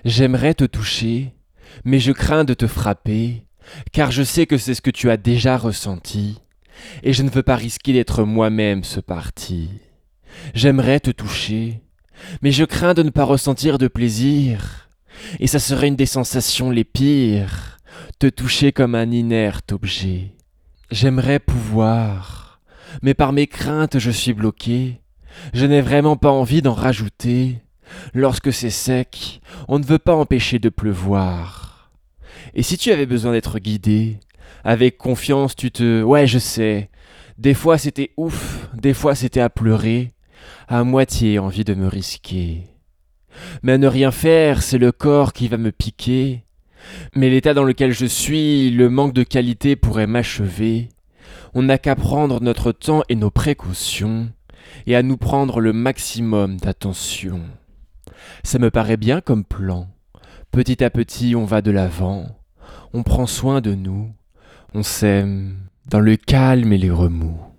J'aimerais te toucher, mais je crains de te frapper, car je sais que c'est ce que tu as déjà ressenti, et je ne veux pas risquer d'être moi-même ce parti. J'aimerais te toucher, mais je crains de ne pas ressentir de plaisir, et ça serait une des sensations les pires, te toucher comme un inerte objet. J'aimerais pouvoir, mais par mes craintes je suis bloqué, je n'ai vraiment pas envie d'en rajouter. Lorsque c'est sec, on ne veut pas empêcher de pleuvoir. Et si tu avais besoin d'être guidé, avec confiance tu te... Ouais, je sais, des fois c'était ouf, des fois c'était à pleurer, à moitié envie de me risquer. Mais à ne rien faire, c'est le corps qui va me piquer. Mais l'état dans lequel je suis, le manque de qualité pourrait m'achever. On n'a qu'à prendre notre temps et nos précautions, et à nous prendre le maximum d'attention. Ça me paraît bien comme plan. Petit à petit, on va de l'avant. On prend soin de nous. On s'aime dans le calme et les remous.